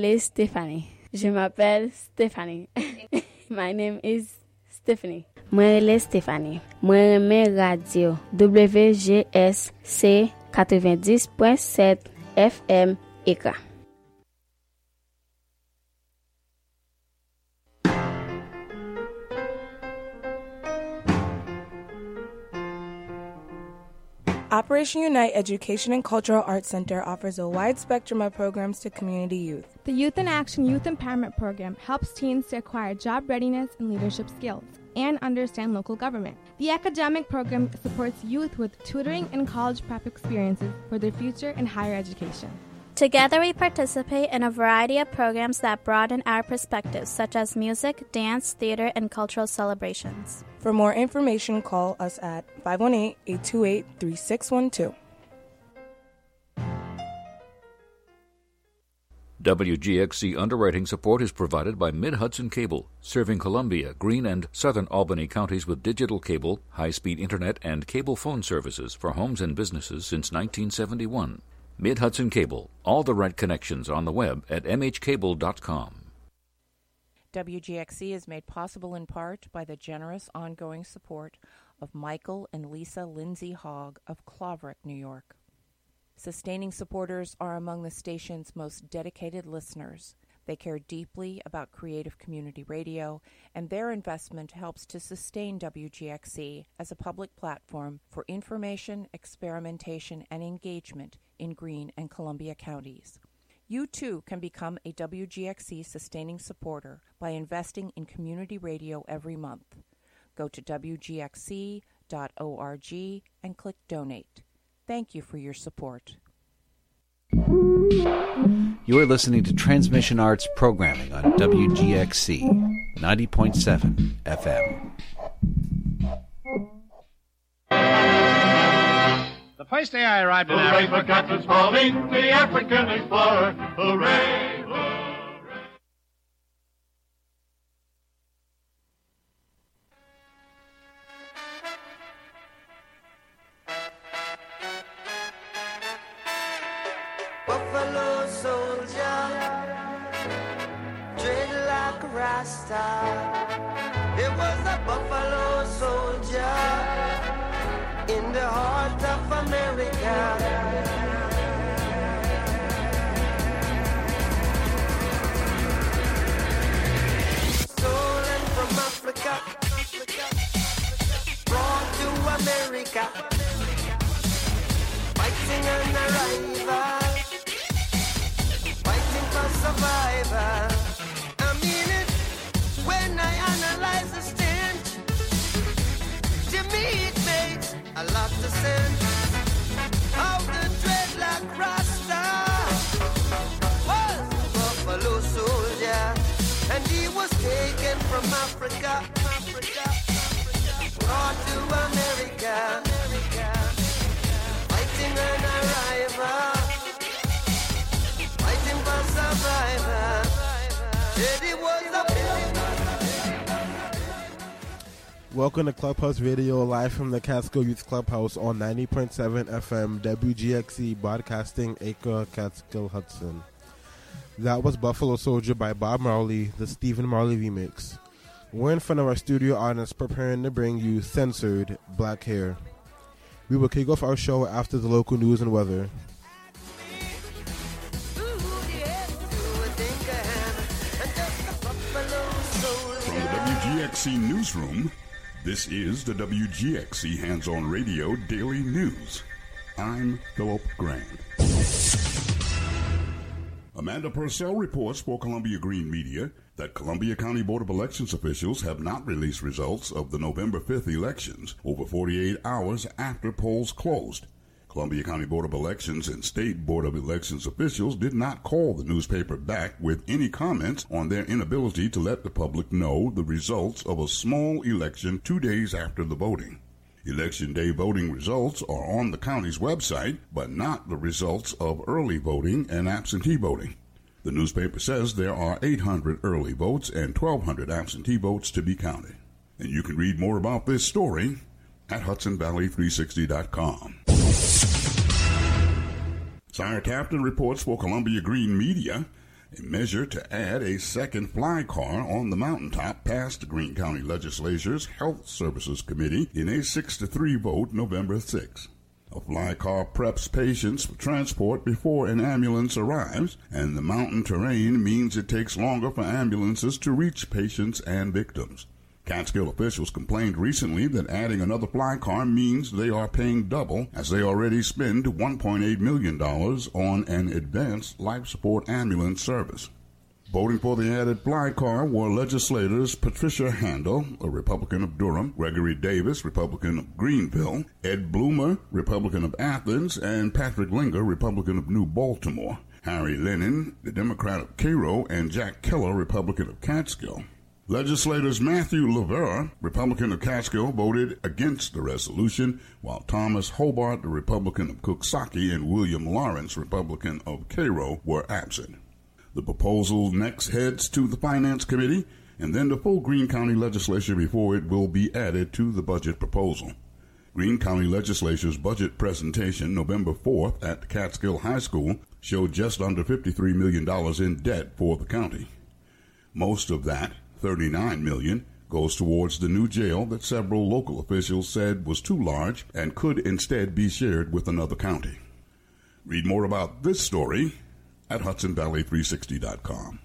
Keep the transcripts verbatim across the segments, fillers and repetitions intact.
is Stephanie. Je m'appelle Stephanie. My name is Stephanie. Moi relè Stephanie. Moi remè radio W G S C ninety point seven F M Eka. Operation Unite Education and Cultural Arts Center offers a wide spectrum of programs to community youth. The Youth in Action Youth Empowerment Program helps teens to acquire job readiness and leadership skills and understand local government. The academic program supports youth with tutoring and college prep experiences for their future in higher education. Together, we participate in a variety of programs that broaden our perspectives, such as music, dance, theater, and cultural celebrations. For more information, call us at five one eight, eight two eight, three six one two. W G X C underwriting support is provided by Mid-Hudson Cable, serving Columbia, Greene, and southern Albany counties with digital cable, high-speed internet, and cable phone services for homes and businesses since nineteen seventy-one. Mid-Hudson Cable, all the right connections on the web at m h cable dot com. W G X C is made possible in part by the generous ongoing support of Michael and Lisa Lindsay Hogg of Claverick, New York. Sustaining supporters are among the station's most dedicated listeners. They care deeply about creative community radio, and their investment helps to sustain W G X C as a public platform for information, experimentation, and engagement in Greene and Columbia counties. You too can become a W G X C sustaining supporter by investing in community radio every month. Go to w g x c dot org and click Donate. Thank you for your support. You are listening to Transmission Arts programming on W G X C ninety point seven F M. The first day I arrived in Hooray Africa... for Captain Spaulding, the African explorer. Hooray, hooray. Buffalo soldier, dreadlock Rasta. It was a buffalo soldier in the heart of America. Stolen from Africa, brought to America, fighting an arrival, fighting for survival. I mean it when I analyze the stench. To me it makes a lot of sense. How the dreadlock Rasta was a buffalo soldier, and he was taken from Africa, Africa, brought to America, fighting an arrival, fighting for survival. Said he was a Welcome to Clubhouse Radio, live from the Catskill Youth Clubhouse on ninety point seven F M W G X C, broadcasting Acre, Catskill, Hudson. That was Buffalo Soldier by Bob Marley, the Stephen Marley remix. We're in front of our studio audience preparing to bring you Censored Black Hair. We will kick off our show after the local news and weather. From the W G X C newsroom, this is the W G X C Hands-On Radio Daily News. I'm Philip Grant. Amanda Purcell reports for Columbia Green Media that Columbia County Board of Elections officials have not released results of the November fifth elections over forty-eight hours after polls closed. Columbia County Board of Elections and State Board of Elections officials did not call the newspaper back with any comments on their inability to let the public know the results of a small election two days after the voting. Election day voting results are on the county's website, but not the results of early voting and absentee voting. The newspaper says there are eight hundred early votes and twelve hundred absentee votes to be counted. And you can read more about this story at Hudson Valley three sixty dot com. Sire Captain reports for Columbia Green Media A measure to add a second fly car on the mountaintop passed the Greene County Legislature's Health Services Committee in a six to three vote November sixth. A fly car preps patients for transport before an ambulance arrives, and the mountain terrain means it takes longer for ambulances to reach patients and victims. Catskill officials complained recently that adding another fly car means they are paying double, as they already spend one point eight million dollars on an advanced life support ambulance service. Voting for the added fly car were legislators Patricia Handel, a Republican of Durham, Gregory Davis, Republican of Greenville, Ed Bloomer, Republican of Athens, and Patrick Linger, Republican of New Baltimore, Harry Lennon, the Democrat of Cairo, and Jack Keller, Republican of Catskill. Legislators Matthew LaVera, Republican of Catskill, voted against the resolution, while Thomas Hobart, the Republican of Cooksaki, and William Lawrence, Republican of Cairo, were absent. The proposal next heads to the Finance Committee and then the full Greene County Legislature before it will be added to the budget proposal. Greene County Legislature's budget presentation November fourth at the Catskill High School showed just under fifty-three million dollars in debt for the county. Most of that, thirty-nine million dollars, goes towards the new jail that several local officials said was too large and could instead be shared with another county. Read more about this story at Hudson Valley three sixty dot com.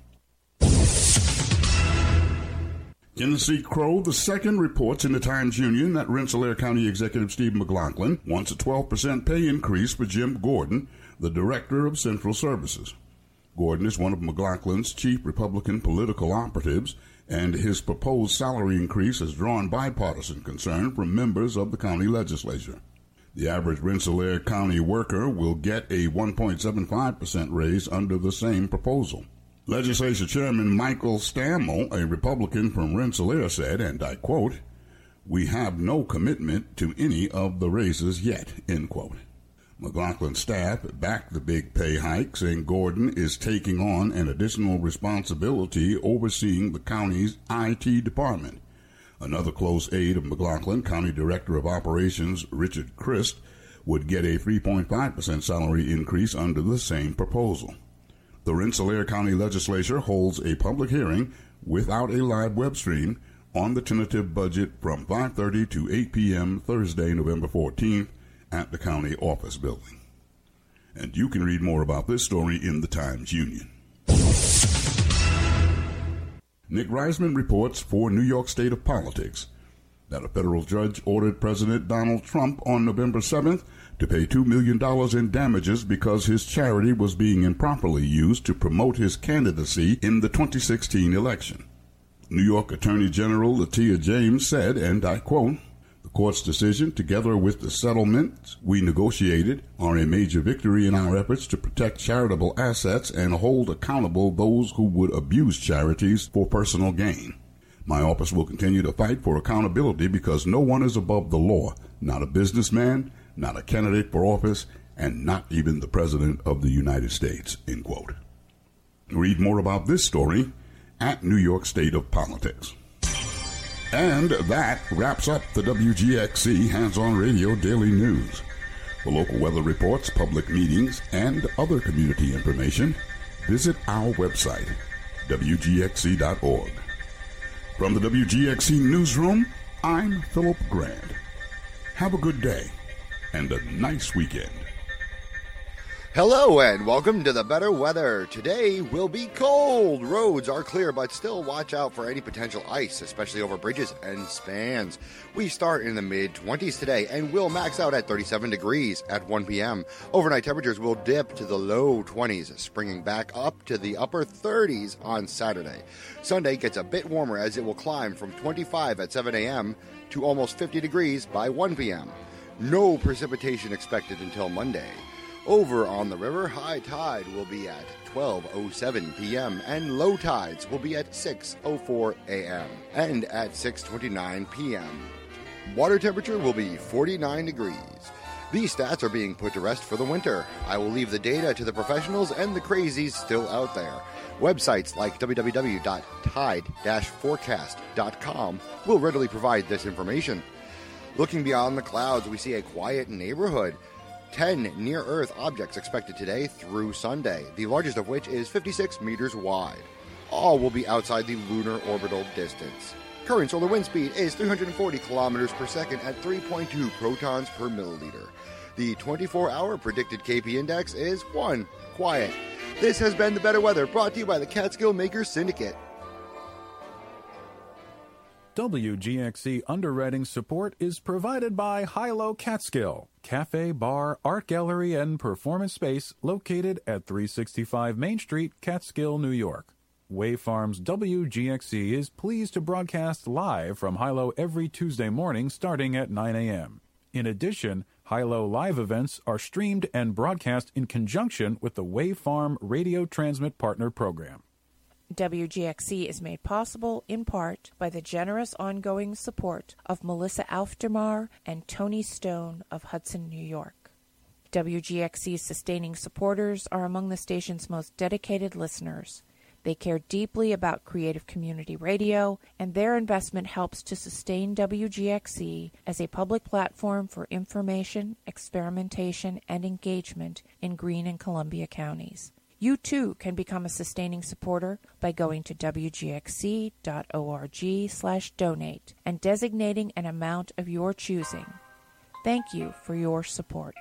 Tennessee Crow the second reports in the Times-Union that Rensselaer County Executive Steve McLaughlin wants a twelve percent pay increase for Jim Gordon, the Director of Central Services. Gordon is one of McLaughlin's chief Republican political operatives, and his proposed salary increase has drawn bipartisan concern from members of the county legislature. The average Rensselaer County worker will get a one point seven five percent raise under the same proposal. Legislature Chairman Michael Stammel, a Republican from Rensselaer, said, and I quote, "We have no commitment to any of the raises yet," end quote. McLaughlin's staff backed the big pay hike, saying Gordon is taking on an additional responsibility overseeing the county's I T department. Another close aide of McLaughlin, County Director of Operations Richard Christ, would get a three point five percent salary increase under the same proposal. The Rensselaer County Legislature holds a public hearing without a live web stream on the tentative budget from five thirty to eight p.m. Thursday, November fourteenth at the county office building. And you can read more about this story in the Times-Union. Nick Reisman reports for New York State of Politics that a federal judge ordered President Donald Trump on November seventh to pay two million dollars in damages because his charity was being improperly used to promote his candidacy in the twenty sixteen election. New York Attorney General Letitia James said, and I quote, "The court's decision, together with the settlements we negotiated, are a major victory in our efforts to protect charitable assets and hold accountable those who would abuse charities for personal gain. My office will continue to fight for accountability because no one is above the law, not a businessman, not a candidate for office, and not even the President of the United States," end quote. Read more about this story at New York State of Politics. And that wraps up the W G X C Hands-On Radio Daily News. For local weather reports, public meetings, and other community information, visit our website, W G X C dot org. From the W G X C Newsroom, I'm Philip Grant. Have a good day and a nice weekend. Hello and welcome to the better weather. Today will be cold. Roads are clear, but still watch out for any potential ice, especially over bridges and spans. We start in the mid twenties today and will max out at thirty-seven degrees at one p.m. Overnight temperatures will dip to the low twenties, springing back up to the upper thirties on Saturday. Sunday gets a bit warmer as it will climb from twenty-five at seven a.m. to almost fifty degrees by one p.m. No precipitation expected until Monday. Over on the river, high tide will be at twelve oh seven p.m. and low tides will be at six oh four a.m. and at six twenty-nine p.m. Water temperature will be forty-nine degrees. These stats are being put to rest for the winter. I will leave the data to the professionals and the crazies still out there. Websites like w w w dot tide dash forecast dot com will readily provide this information. Looking beyond the clouds, we see a quiet neighborhood. ten near-Earth objects expected today through Sunday, the largest of which is fifty-six meters wide. All will be outside the lunar orbital distance. Current solar wind speed is three hundred forty kilometers per second at three point two protons per milliliter. The twenty-four hour predicted K P index is one. Quiet. This has been the Better Weather, brought to you by the Catskill Makers Syndicate. W G X C underwriting support is provided by Hilo Catskill, cafe, bar, art gallery, and performance space located at three sixty-five Main Street, Catskill, New York. Wave Farms W G X C is pleased to broadcast live from Hilo every Tuesday morning starting at nine a.m. In addition, Hilo live events are streamed and broadcast in conjunction with the Wave Farm Radio Transmit Partner Program. W G X C is made possible in part by the generous ongoing support of Melissa Aufdermar and Tony Stone of Hudson, New York. W G X C's sustaining supporters are among the station's most dedicated listeners. They care deeply about creative community radio, and their investment helps to sustain W G X C as a public platform for information, experimentation, and engagement in Greene and Columbia counties. You, too, can become a sustaining supporter by going to W G X C dot org slash donate and designating an amount of your choosing. Thank you for your support.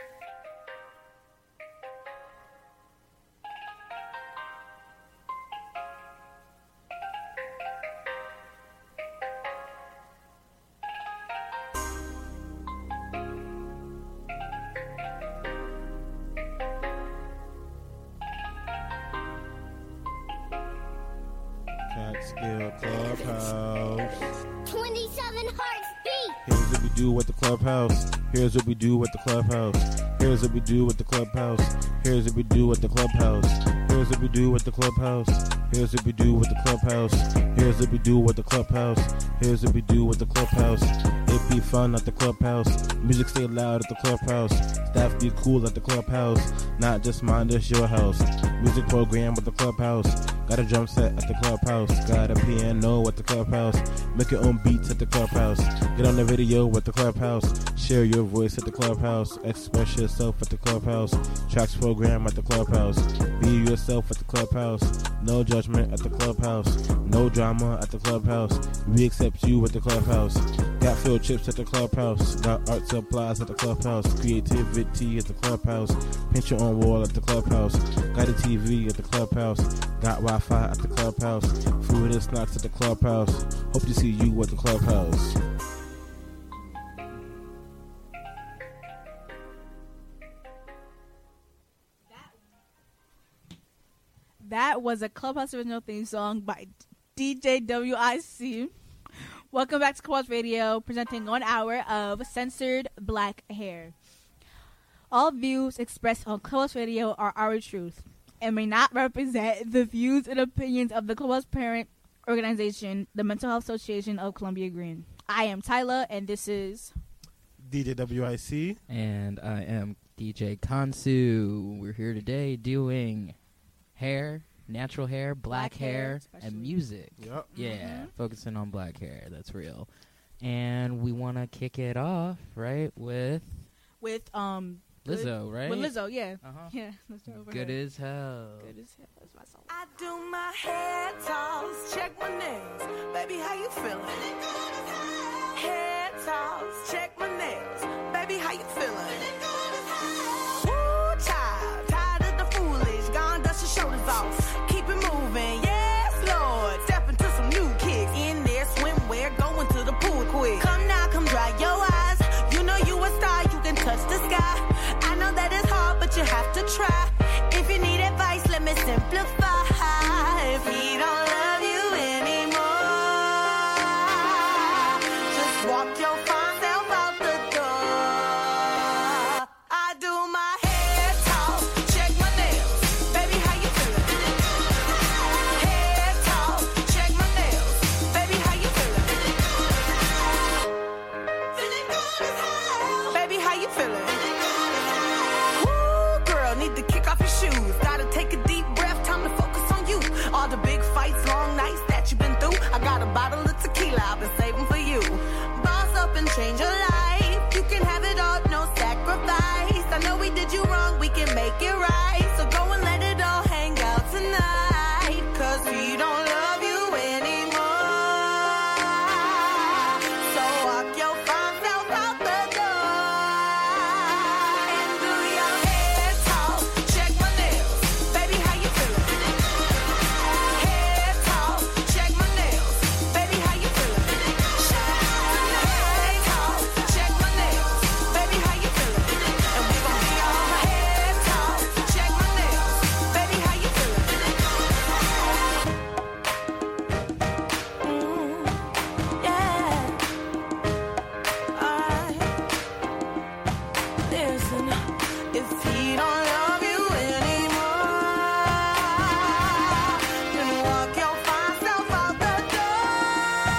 Catskill Clubhouse. twenty-seven hearts beat. Here's what we do with the Clubhouse. Here's what we do with the Clubhouse. Here's what we do with the Clubhouse. Here's what we do with the Clubhouse. Here's what we do with the Clubhouse. Here's what we do with the Clubhouse. Here's what we do with the Clubhouse. Here's what we do with the Clubhouse. It be fun at the Clubhouse. Music stay loud at the Clubhouse. Staff be cool at the Clubhouse. Not just mind us your house. Music program at the Clubhouse. Got a drum set at the Clubhouse. Got a piano at the Clubhouse. Make your own beats at the Clubhouse. Get on the video with the Clubhouse. Share your voice at the Clubhouse. Express yourself at the Clubhouse. Tracks program at the Clubhouse. Be yourself at the Clubhouse. No judgment at the Clubhouse. No drama at the Clubhouse. We accept you at the Clubhouse. Got field trips at the Clubhouse. Got art supplies at the Clubhouse. Creativity at the Clubhouse. Paint your own wall at the Clubhouse. Got a T V at the Clubhouse. Got Wi-Fi at the Clubhouse. Food and snacks at the Clubhouse. Hope to see you at the Clubhouse. That was a Clubhouse original theme song by D J W I C. Welcome back to Clubhouse Radio, presenting one hour of censored black hair. All views expressed on Clubhouse Radio are our truth and may not represent the views and opinions of the Clubhouse parent organization, the Mental Health Association of Columbia Greene. I am Tyler, and this is D J W I C. And I am D J Kansu. We're here today doing hair, natural hair, black, black hair, hair and music. Yep. Yeah, mm-hmm. Focusing on black hair. That's real. And we want to kick it off, right, with... With, um... Lizzo, good. right? With Lizzo, yeah. Uh-huh. Yeah, let's start over Good here. as hell. Good as hell. That's my song. I do my hair toss, check my nails. Baby, how you feeling? Hair toss, check my nails. Baby, how you feeling? Woo, child, tired of the foolish. Gone, dust your shoulders off. Keep it moving, yes, Lord. Step into some new kicks. In there, swimwear, going to the pool quick. Come now, come dry your eyes. You know you a star, you can touch the sky. I know that it's hard, but you have to try. If you need advice, let me simplify. If he don't love you anymore, just walk your fine self out the door. I do my hair talk, check my nails. Baby, how you feeling? Hair talk, check my nails. Baby, how you feeling? Feeling good as hell. Baby, how you feeling? Need to kick off your shoes. Gotta take a deep breath, time to focus on you. All the big fights, long nights that you've been through. I got a bottle of tequila I've been saving for you. Boss up and change your life. You can have it all, no sacrifice. I know listen. If he don't love you anymore, then walk your fine self out the door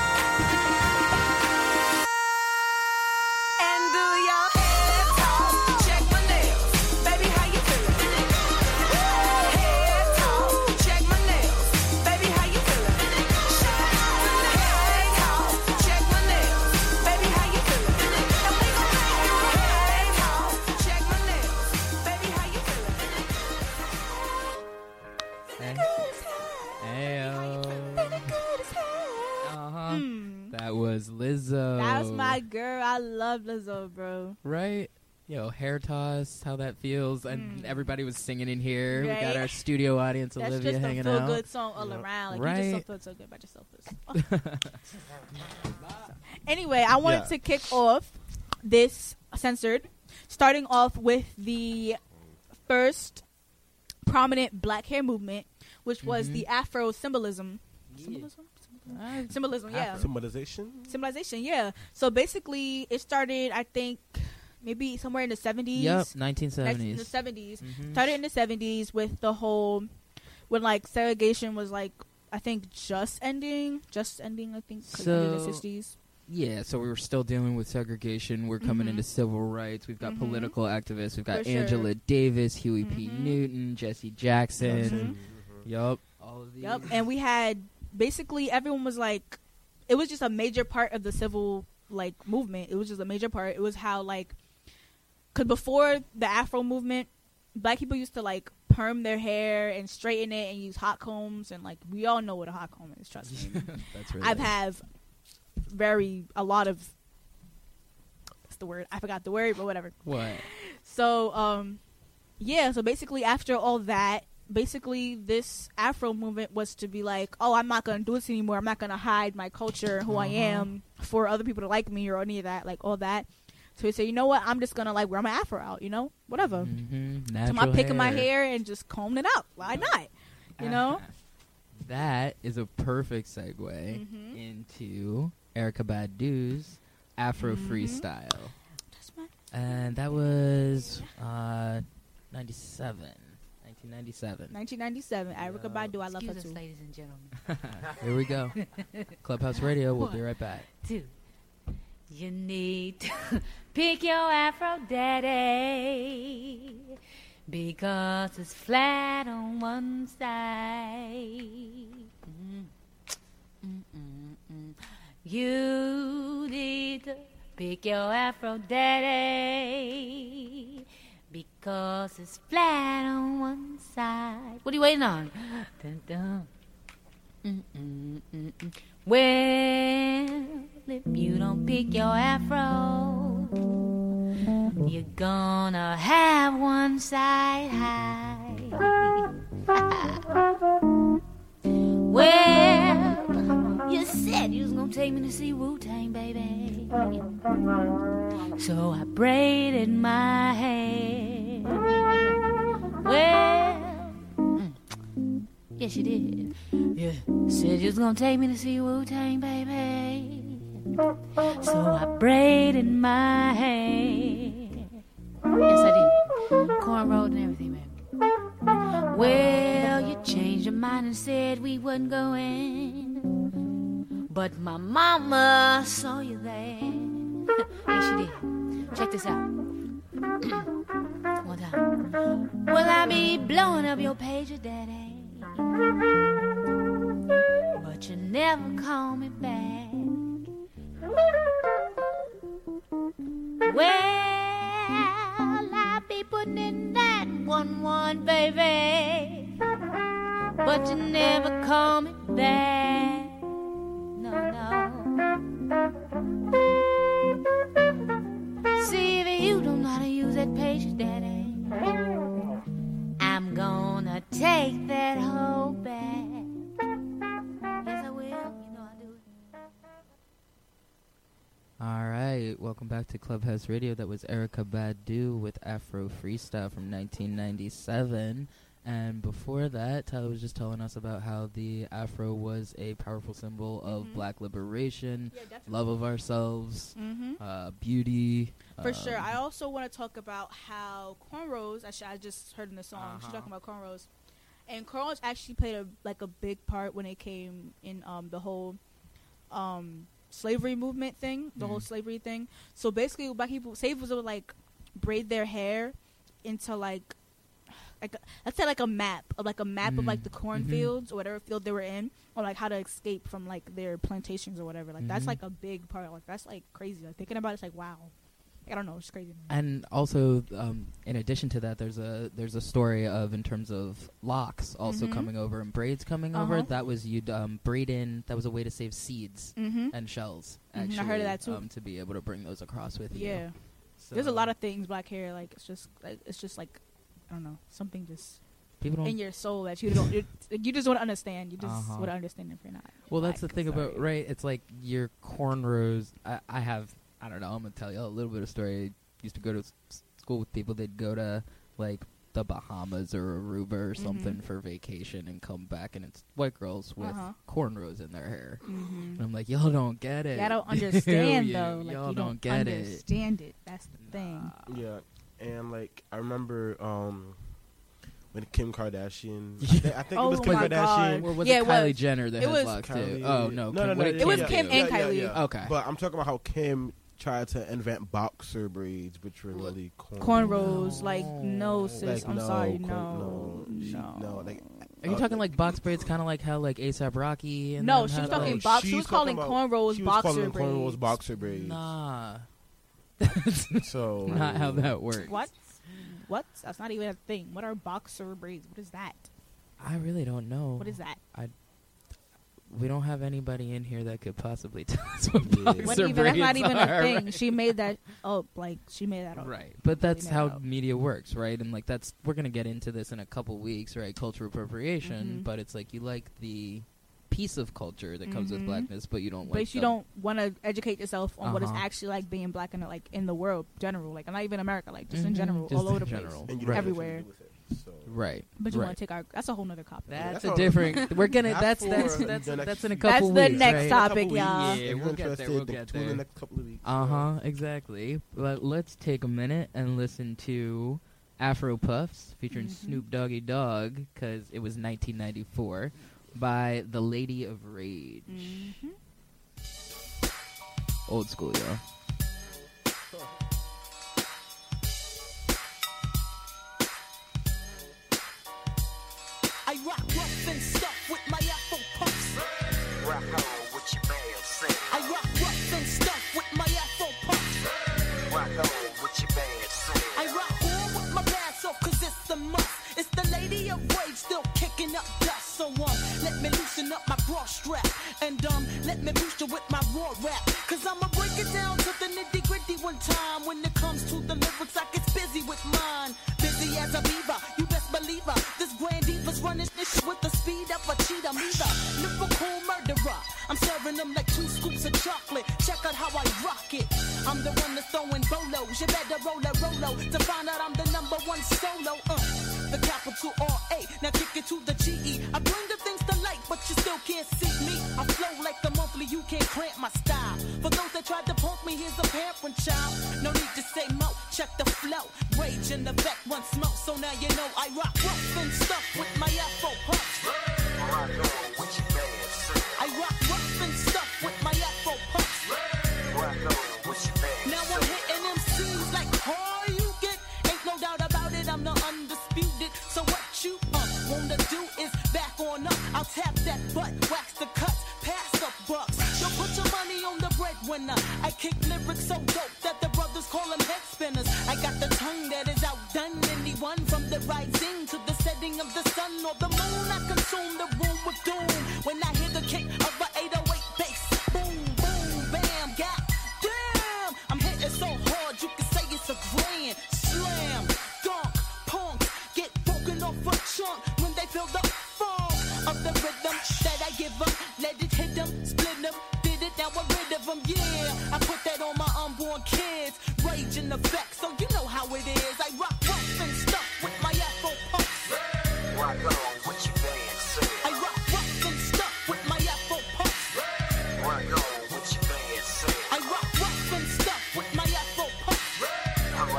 and do your head toss. Check my nails, baby, how you feeling? Head toss, check my nails, baby, how you feeling? Head toss, check my nails, baby, how you feeling? And we gon' make you head toss, check my nails, baby, how you feeling? Ayo. Uh-huh. Mm. That was Lizzo. That was my girl. I love Lizzo, bro. Right? Yo, hair toss, how that feels. And everybody was singing in here. We got Right. our studio audience, That's Olivia, just a hanging feel out. good song all around. Like you Right. just don't feel so good about yourself. Anyway, I wanted Yeah. to kick off this censored, starting off with the first prominent black hair movement, which was Mhm. the Afro symbolism. Symbolism? Uh, Symbolism, yeah. Symbolization? Symbolization, yeah. So basically, it started, I think, maybe somewhere in the seventies. Yep, nineteen seventies. In the seventies. Mhm. Started in the seventies with the whole, when like segregation was like, I think just ending, just ending, I think, 'cause in the So- sixties. Yeah, so we were still dealing with segregation. We're coming Mhm. into civil rights. We've got Mhm. political activists. We've got For sure. Angela Davis, Huey P. Mhm. Newton, Jesse Jackson. Jackson. Yup. All of these. Yep, and we had basically everyone was like, it was just a major part of the civil like movement. It was just a major part. It was how like, cause before the Afro movement, black people used to like perm their hair and straighten it and use hot combs, and like we all know what a hot comb is. Trust me. That's really I've have very a lot of. What's the word? I forgot the word, but whatever. What? So um, yeah. So basically, after all that. Basically, this Afro movement was to be like, oh, I'm not going to do this anymore. I'm not going to hide my culture, who I Uh-huh. am, for other people to like me or any of that, like all that. So we say, you know what? I'm just going to like wear my Afro out, you know? Whatever. Mm-hmm. So Natural I'm picking my hair. hair and just combing it out. Why not? You know? That is a perfect segue Mhm. into Erica Badu's Afro Mhm. Freestyle. And that was uh, ninety-seven. nineteen ninety-seven. nineteen ninety-seven. Erica Badu, I love her Excuse too. us, ladies and gentlemen. Here we go. Clubhouse Radio. We'll be One, right back. Two. You need to pick your Afro daddy because it's flat on one side. Mm. Mm, mm, mm. You need to pick your Afro daddy because it's flat on one side. What are you waiting on? Dun, dun. Mm, mm, mm, mm. Well, if you don't pick your Afro, you're gonna have one side high. Well, you said you was gonna take me to see Wu-Tang, baby. So I braided my hair. Well, mm, yes you did. Yeah, said you was gonna take me to see Wu-Tang, baby. So I braided my hair. Yes, I did. Cornrowed and everything, baby. Well, you changed your mind and said we wasn't going, but my mama saw you there. Yes, she did. Check this out. One time. Well, I be blowing up your pager, daddy, but you never call me back. Well, I be putting in that one one, baby, but you never call me back. No, no. See if you don't know how to use that page, daddy, I'm gonna take that hoe back. Yes, I will. You know I do it. All right, welcome back to Clubhouse Radio. That was Erica Badu with Afro Freestyle from nineteen ninety-seven. And before that, Tyler was just telling us about how the afro was a powerful symbol of Mhm. black liberation, Yeah, love of ourselves, Mhm. uh, beauty. For um, sure. I also want to talk about how cornrows. Actually, I just heard in the song she's Uh-huh. talking about cornrows, and cornrows actually played a like a big part when it came in um the whole um slavery movement thing, the whole Mhm. slavery thing. So basically, black people slaves would like braid their hair into like like a, let's say like a map of like a map of like Mm. the cornfields or whatever field they were in, or like how to escape from like their plantations or whatever. Like that's Mhm. like a big part. Like that's like crazy. Like thinking about it, it's like wow. I don't know, it's crazy. And also, um, in addition to that, there's a there's a story of in terms of locks also Mhm. coming over and braids coming over. Uh-huh. That was you'd um, braid in. That was a way to save seeds Mhm. and shells. Mhm, I Actually, heard of that too. Um, to be able to bring those across with you. Yeah. So There's a lot of things black hair. Like it's just like, it's just like I don't know, something just People don't- in your soul that you don't you you just don't understand. You just Uh-huh. would understand if you're not. Well, that's the black. thing about Sorry. right. It's like your cornrows. I, I have. I don't know. I'm gonna tell you a little bit of story. I used to go to s- school with people. They'd go to like the Bahamas or Aruba or something Mhm. for vacation and come back, and it's white girls with Uh-huh. cornrows in their hair. Mhm. And I'm like, y'all don't get it. Yeah, I don't do understand you? though. Like y'all you don't, don't get it. understand it. That's the thing. Yeah, and like I remember um, when Kim Kardashian, I, thi- I think it was Oh Kim my Kardashian, God. Or was Yeah, it it Kylie was. Jenner that It had was- locks too? Kylie- Oh no, no, no, no, what did It was Kim Kim do? and yeah, Kylie. Yeah, yeah. Okay. But I'm talking about how Kim tried to invent boxer braids, which were really corn. Cornrows, like no sis. Like, I'm no, sorry, corn- no, no, she- no. no, like, Are you uh, talking like box braids, kind of like how like ASAP Rocky? And No, them she was had, talking like- box- she she's was calling talking about- cornrows she was boxer calling cornrows braids. boxer braids. Nah, So not how that works. What? What? That's not even a thing. What are boxer braids? What is that? I really don't know. What is that? I. We don't have anybody in here that could possibly tell us what Yeah. boxer What even, braids that's not even are, a thing. right? She made that up. Like she made that up. Right, but that's made it how up. media works, right? And like that's we're gonna get into this in a couple weeks, right? Cultural appropriation, Mhm. but it's like you like the piece of culture that comes with Mhm. blackness, but you don't But like. you the- don't want to educate yourself on what it's Uh-huh. actually like being black in the, like in the world general, like not even America, like just in Mhm. general, Just all over in the general. place, And you don't have anything everywhere. to do with it, so. Right, But you right. want to take our? That's a whole nother topic. That's That's a all- different. We're gonna. That's That's that's for that's the next that's in a few- couple That's the weeks. next right? topic, Couple weeks. y'all. Yeah, If we'll you're get there. interested, We'll then get tune in there. next couple of weeks. Uh huh. Exactly. But let's take a minute and listen to Afro Puffs featuring Mhm. Snoop Doggy Dogg because it was nineteen ninety-four by The Lady of Rage. Mhm. Old school, y'all. I rock rough and stuff with my Afro puffs. Rock on with your man, say. I rock rough and stuff with my Afro puffs. Rock on with your man, say. I rock on with my pants off cause it's a must. It's the lady of rage still kicking up dust. So um, let me loosen up my bra strap. And um, let me boost you with my raw rap. Cause I'ma break it down to the nitty gritty one time. When it comes to the lyrics, I get busy with mine. Busy as a beaver, you best believe her. This grand diva's running this shit with the speed of a cheetah. Me the lyrical murderer. I'm serving them like two scoops of chocolate. Check out how I rock it. I'm the one that's throwing bolos. You better roll a rolo to find out I'm the number one solo. Uh, the capital R A. Now kick it to the G E. I bring the things to light, but you still can't see me. I flow like the monthly, you can't cramp my style. For those that tried to punk me, here's a parent child. No need to say mo, check the flow. Rage in the back, one smoke, so now you know I rock rough and stuff with my Afro puffs. Rock on with your man, say. I rock rough and stuff with my Afro puffs. Rock on with your man, Now I'm hitting them C's like how you get. Ain't no doubt about it, I'm the undisputed. So what you uh, wanna do is back on up. I'll tap that butt, wax the cuts, pass the bucks. Yo, put your money on the breadwinner. I kick lyrics so dope that the brothers call them head spinners. I got the tongue that is outdone anyone from the rising to the setting of the sun or the moon. I consume the room with doom when I hear the kick of a eight oh eight bass. Boom, boom, bam, god damn. I'm hitting so hard you can say it's a grand slam. Dunk, punks get broken off a chunk when they feel the funk of the rhythm that I give them. Let it hit them, split them, did it, now I'm rid of them. Yeah, I put that on my unborn kids. Rage in effect, so you know how it is. I rock rough and stuff with my Afro puffs.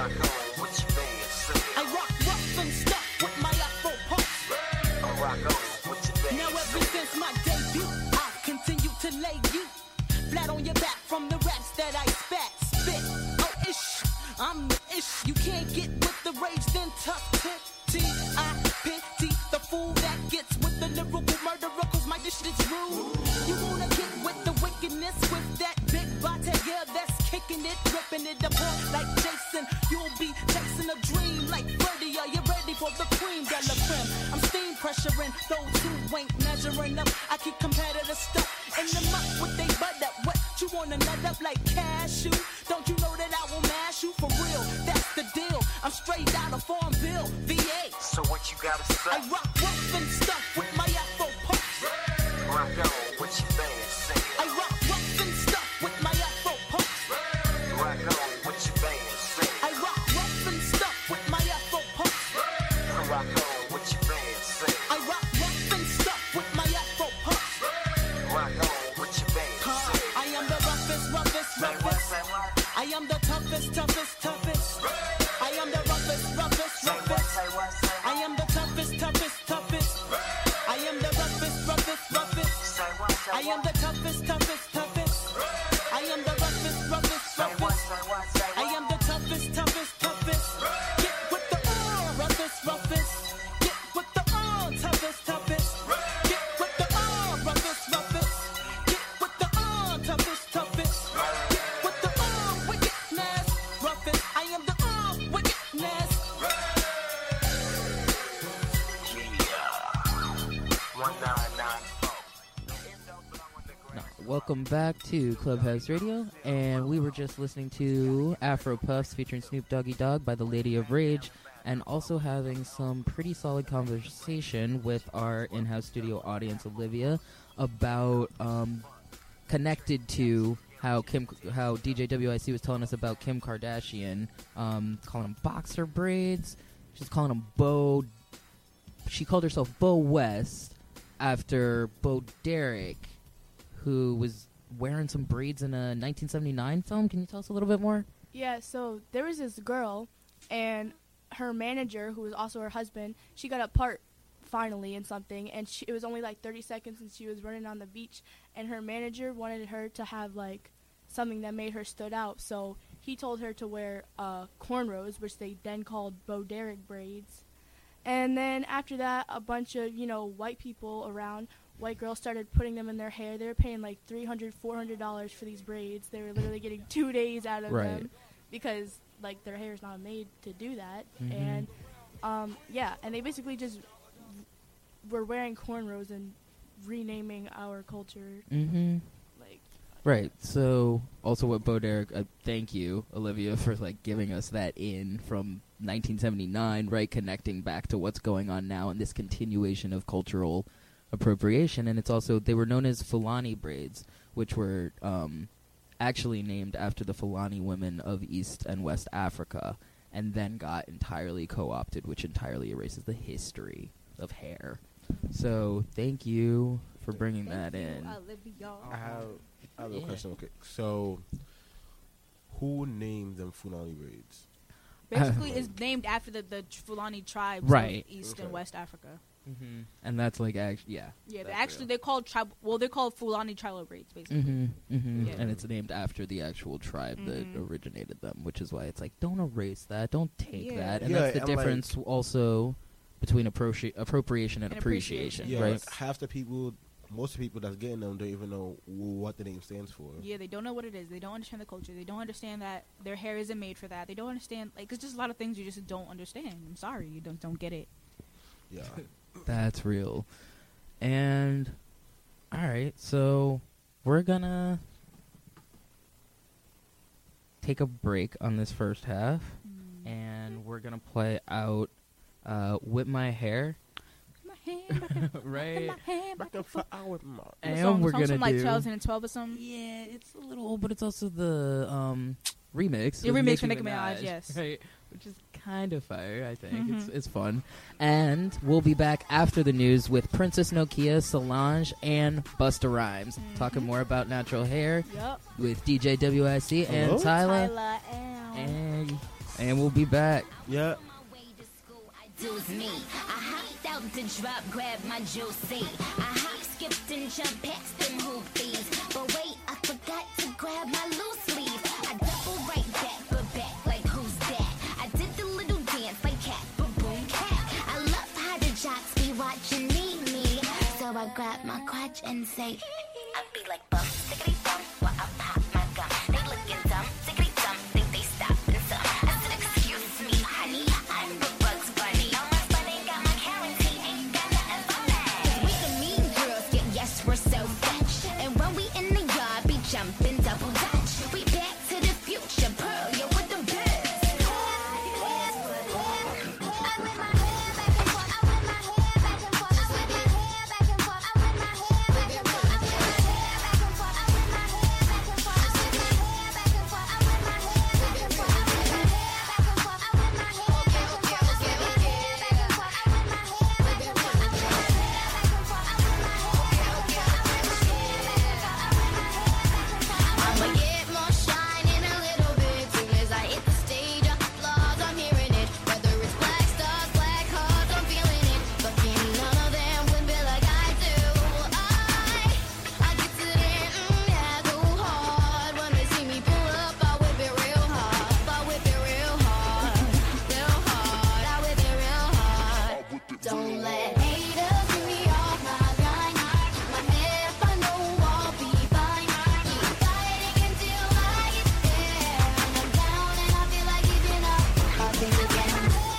rock on with your band, sing it. I rock rough and stuff with my Afro pulse. I rock on with your band, Now ever sing it. since my debut, I've continued to lay you flat on your back from the raps that I spat, spit. Oh, ish, I'm the ish. You can't get with the rage, then tough T I pity the fool that gets with the lyrical murderer, cause my dish is rude. You wanna get with the wickedness with that big body, yeah, that's kicking it, ripping it apart like Jason. You'll be chasing a dream like Freddy. Are you ready for the cream de la creme? I'm steam pressuring those who ain't measuring up. I keep competitive stuff in the muck with they butt up. What you wanna nut up like cashew? Don't you know that I will mash you for real? That's the deal. I'm straight out of Farmville, V A. So what you gotta say? I rock rough and stuff with my Afro pulse. Rock on with your band, sing it. I rock rough and stuff with my Afro pulse. Rock on with your band, sing it. I rock rough and stuff with my Afro pulse. Rock on with your band, sing it. I rock rough and stuff with my Afro pulse. Rock on with your band, sing it. I am the roughest, roughest, roughest. I am the toughest, toughest, toughest. I am the roughest, roughest, roughest. I am the toughest, toughest, toughest. I am the roughest, roughest, roughest. I am the toughest, toughest, toughest. I am the roughest, roughest, roughest. I am the toughest, toughest, toughest. Get with the uh, roughest, roughest. Get with the uh, toughest, toughest. Get with the uh, roughest, roughest. Get with the uh, toughest, toughest. Get with the uh, wickedness, roughest. I am the uh, wickedness. one nine nine four. Welcome back to Clubhouse Radio, and we were just listening to Afro Puffs featuring Snoop Doggy Dogg by the Lady of Rage, and also having some pretty solid conversation with our in-house studio audience, Olivia, about um, connected to how Kim, how D J W I C was telling us about Kim Kardashian, um, calling them boxer braids. She's calling them Bo. She called herself Bo West after Bo Derek, who was wearing some braids in a nineteen seventy-nine film. Can you tell us a little bit more? Yeah, so there was this girl, and her manager, who was also her husband, she got a part finally in something, and she, it was only like thirty seconds, and she was running on the beach, and her manager wanted her to have like something that made her stood out, so he told her to wear uh, cornrows, which they then called Bo Derek braids. And then after that, a bunch of, you know, white people around, white girls started putting them in their hair. They were paying like three hundred dollars, four hundred dollars for these braids. They were literally getting two days out of Right. them because, like, their hair is not made to do that. Mhm. And, um, yeah, and they basically just were wearing cornrows and renaming our culture. Mm-hmm. Like, Right. So, also what Bo Derek, uh, thank you, Olivia, for like giving us that in from nineteen seventy-nine, right, connecting back to what's going on now and this continuation of cultural appropriation. And it's also, they were known as Fulani braids, which were um, actually named after the Fulani women of East and West Africa, and then got entirely co-opted, which entirely erases the history of hair. So, thank you for bringing that in. I have, I have a Yeah. question. Okay, so who named them Fulani braids? Basically, it's named after the, the Fulani tribes Right. of East Okay. and West Africa. Mm-hmm. And that's like, actually, yeah. Yeah, they That's actually real. they're called tribe. Well, they're called Fulani tribal braids, basically. Mm-hmm, mm-hmm. Yeah. And it's named after the actual tribe Mhm. that originated them, which is why it's like, don't erase that, don't take Yeah. that. And Yeah, that's the and, like- difference also between appropri- appropriation and, And appreciation, Yeah, right? like half the people, most of the people that's getting them don't even know what the name stands for. Yeah, they don't know what it is. They don't understand the culture. They don't understand that their hair isn't made for that. They don't understand, like, it's just a lot of things you just don't understand. I'm sorry, you don't don't get it. Yeah. That's real. And, alright, so we're gonna take a break on this first half, Mm. and we're gonna play out uh, Whip My Hair. Right? Back up for our mom. And song, we're the song's gonna from like do. two thousand twelve or something. Yeah, it's a little old, but it's also the um, remix. The of remix Nicki for Nicki Minaj, yes. right? Which is kind of fire, I think. Mhm. It's it's fun. And we'll be back after the news with Princess Nokia, Solange, and Busta Rhymes, talking more about natural hair Yup. with D J W I C Hello? and Tyler. Tyler, ow. And And we'll be back. Yeah. Do's me. I hopped out the drop, grabbed my juicy. I hop, skipped, and jumped past them hoopies. But wait, I forgot to grab my loose sleeve. I double right back, but back like who's that? I did the little dance like cat, but boom cat. I love how the jocks be watching me, me. So I grab my crotch and say, I be like bum, tickety bum, while I pop my gum. They looking dumb, tickety dumb, think they stop and some. I said, excuse me, honey, I'm the Bugs Bunny. All my fun ain't got my guarantee, ain't got nothing for me. 'Cause we the mean girls get yes, we're so fetch. And when we in the yard, be jumping double dutch. We back to the future, Pearl, you're with the best. I'ma get more shine in a little bit. Soon as I hit the stage, applause, I'm hearing it. Whether it's black stars, black hearts, I'm feeling it. But can none of them win me like I do? I, I get to that, mm, yeah, go hard. When they see me pull up, I whip it real hard. I whip it real hard, real hard. I whip it real hard. Don't let haters get me off my line. Keep my head up, I know I'll be fine. Keep fighting until I get there. And I'm down and I feel like giving up. I'll think again.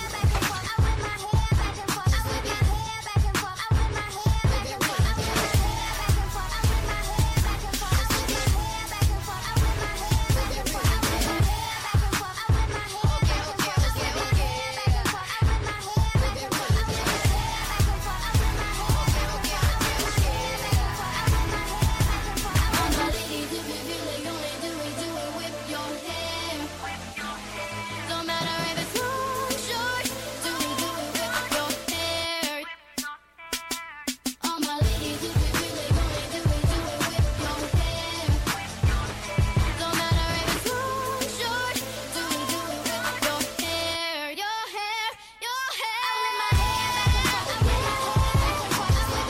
All my ladies, if you really only do it, do it with your hair. Don't matter if it's long, short, do it, do it with your hair. All my ladies, if you really only do it, do it with your hair. Don't matter if it's long, short, do it, do it with your hair. Your hair, your hair. I whip my hair back and forth.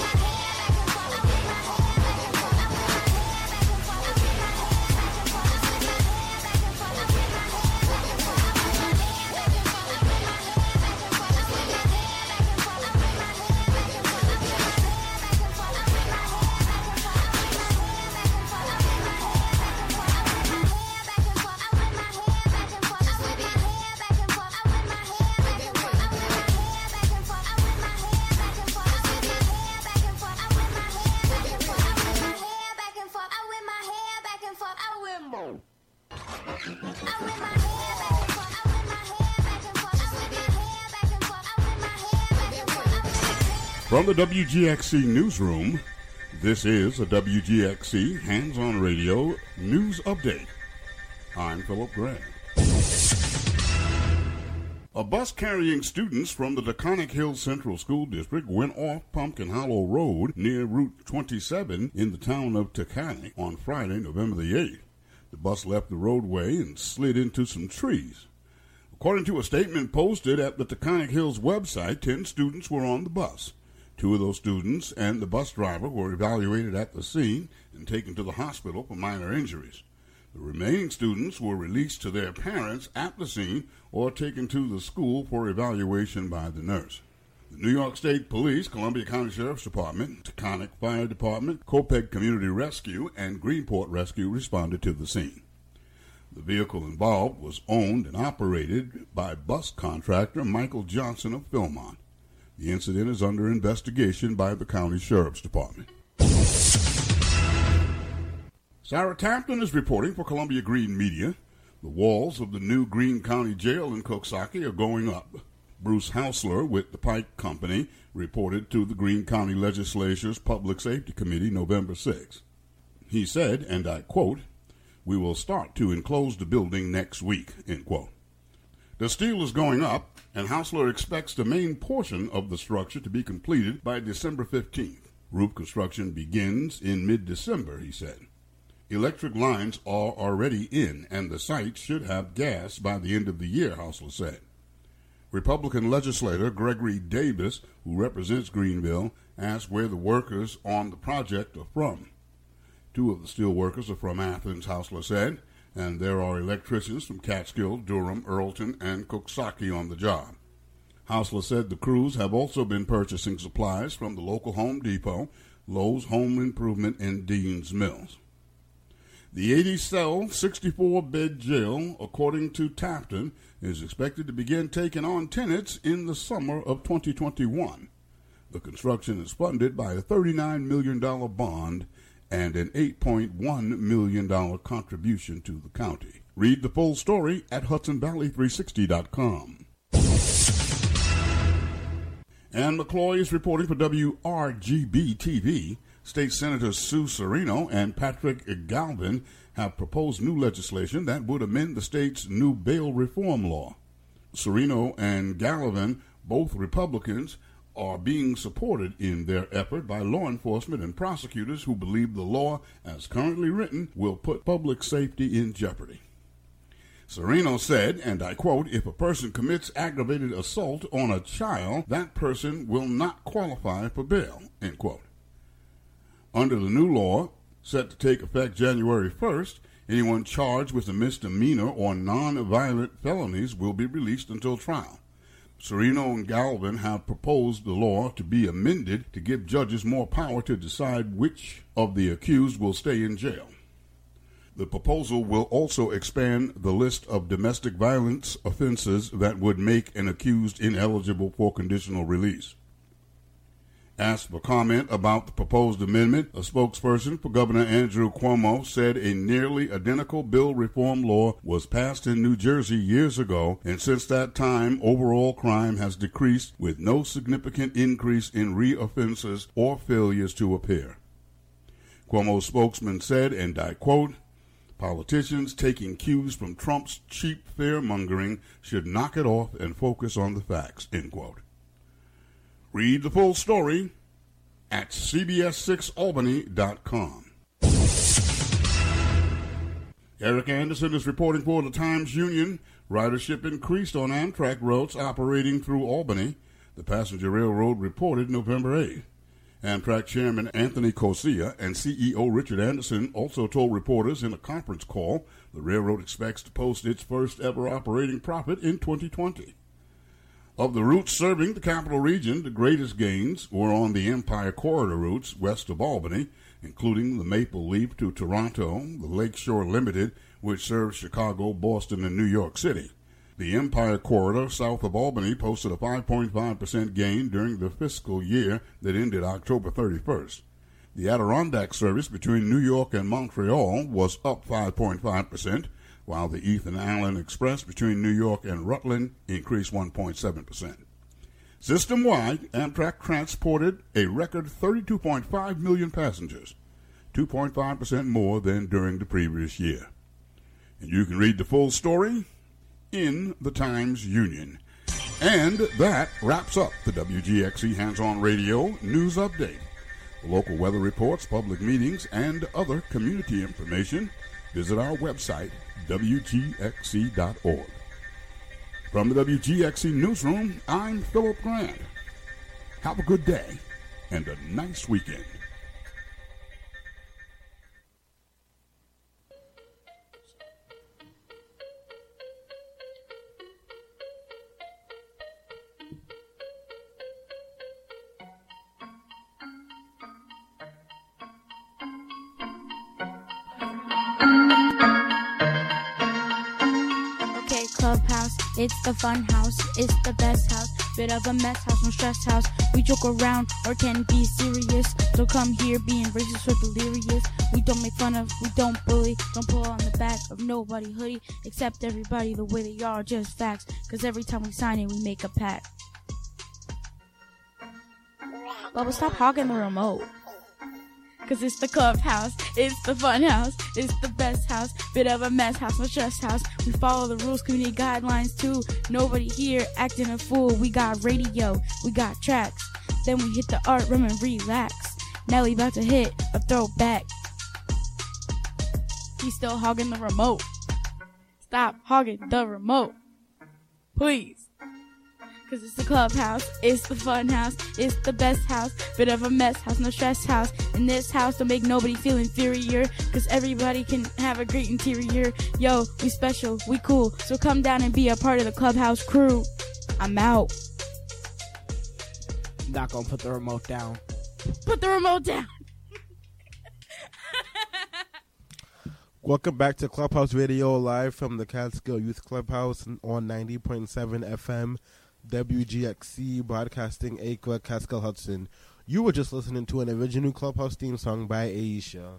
From the W G X C newsroom, this is a W G X C Hands-On Radio News Update. I'm Philip Gray. A bus carrying students from the Taconic Hills Central School District went off Pumpkin Hollow Road near Route twenty-seven in the town of Taconic on Friday, November the eighth. The bus left the roadway and slid into some trees. According to a statement posted at the Taconic Hills website, ten students were on the bus. Two of those students and the bus driver were evaluated at the scene and taken to the hospital for minor injuries. The remaining students were released to their parents at the scene or taken to the school for evaluation by the nurse. The New York State Police, Columbia County Sheriff's Department, Taconic Fire Department, Copeg Community Rescue, and Greenport Rescue responded to the scene. The vehicle involved was owned and operated by bus contractor Michael Johnson of Philmont. The incident is under investigation by the county sheriff's department. Sarah Tampton is reporting for Columbia Green Media. The walls of the new Greene County Jail in Coxsackie are going up. Bruce Hausler with the Pike Company reported to the Greene County Legislature's Public Safety Committee November sixth. He said, and I quote, "We will start to enclose the building next week," end quote. The steel is going up, and Hausler expects the main portion of the structure to be completed by December fifteenth. Roof construction begins in mid-December, he said. Electric lines are already in, and the site should have gas by the end of the year, Hausler said. Republican legislator Gregory Davis, who represents Greenville, asked where the workers on the project are from. Two of the steel workers are from Athens, Hausler said, and there are electricians from Catskill, Durham, Earlton, and Coxsackie on the job. Hausler said the crews have also been purchasing supplies from the local Home Depot, Lowe's Home Improvement, and Dean's Mills. The eighty-cell, sixty-four bed jail, according to Tafton, is expected to begin taking on tenants in the summer of twenty twenty-one. The construction is funded by a thirty-nine million dollars bond and an eight point one million dollars contribution to the county. Read the full story at Hudson Valley three sixty dot com. Ann McCloy is reporting for W R G B T V. State Senators Sue Serino and Patrick Galvin have proposed new legislation that would amend the state's new bail reform law. Serino and Galvin, both Republicans, are being supported in their effort by law enforcement and prosecutors who believe the law, as currently written, will put public safety in jeopardy. Serino said, and I quote, "If a person commits aggravated assault on a child, that person will not qualify for bail," end quote. Under the new law, set to take effect January first, anyone charged with a misdemeanor or non-violent felonies will be released until trial. Serino and Galvin have proposed the law to be amended to give judges more power to decide which of the accused will stay in jail. The proposal will also expand the list of domestic violence offenses that would make an accused ineligible for conditional release. Asked for comment about the proposed amendment, a spokesperson for Governor Andrew Cuomo said a nearly identical bill reform law was passed in New Jersey years ago, and since that time, overall crime has decreased with no significant increase in reoffenses or failures to appear. Cuomo's spokesman said, and I quote, "Politicians taking cues from Trump's cheap fear-mongering should knock it off and focus on the facts," end quote. Read the full story at C B S six albany dot com. Eric Anderson is reporting for the Times-Union. Ridership increased on Amtrak routes operating through Albany, the passenger railroad reported November eighth. Amtrak Chairman Anthony Cosia and C E O Richard Anderson also told reporters in a conference call the railroad expects to post its first ever operating profit in twenty twenty. Of the routes serving the capital region, the greatest gains were on the Empire Corridor routes west of Albany, including the Maple Leaf to Toronto, the Lakeshore Limited, which serves Chicago, Boston, and New York City. The Empire Corridor south of Albany posted a five point five percent gain during the fiscal year that ended October thirty-first. The Adirondack service between New York and Montreal was up five point five percent, while the Ethan Allen Express between New York and Rutland increased one point seven percent. System-wide, Amtrak transported a record thirty-two point five million passengers, two point five percent more than during the previous year. And you can read the full story in the Times-Union. And that wraps up the W G X C Hands-On Radio News Update. For local weather reports, public meetings, and other community information, visit our website, W G X C dot org. From the W G X C Newsroom, I'm Philip Grant. Have a good day and a nice weekend. It's the fun house, it's the best house, bit of a mess house, no stress house. We joke around or can be serious, so come here being racist or delirious. We don't make fun of, we don't bully, don't pull on the back of nobody hoodie, accept everybody the way they are, just facts, cause every time we sign it we make a pact. Bubba, stop hogging the remote. Cause it's the clubhouse, it's the fun house, it's the best house, bit of a mess house, no stress house. We follow the rules, community guidelines too. Nobody here acting a fool. We got radio, we got tracks. Then we hit the art room and relax. Now we about to hit a throwback. He's still hogging the remote. Stop hogging the remote. Please. Cause it's the clubhouse, it's the fun house, it's the best house, bit of a mess house, no stress house. In this house, don't make nobody feel inferior, cause everybody can have a great interior. Yo, we special, we cool, so come down and be a part of the clubhouse crew. I'm out. Not gonna put the remote down. Put the remote down. Welcome back to Clubhouse Radio, live from the Catskill Youth Clubhouse on ninety point seven F M. W G X C, broadcasting Acre, Catskill Hudson. You were just listening to an original Clubhouse theme song by Aisha.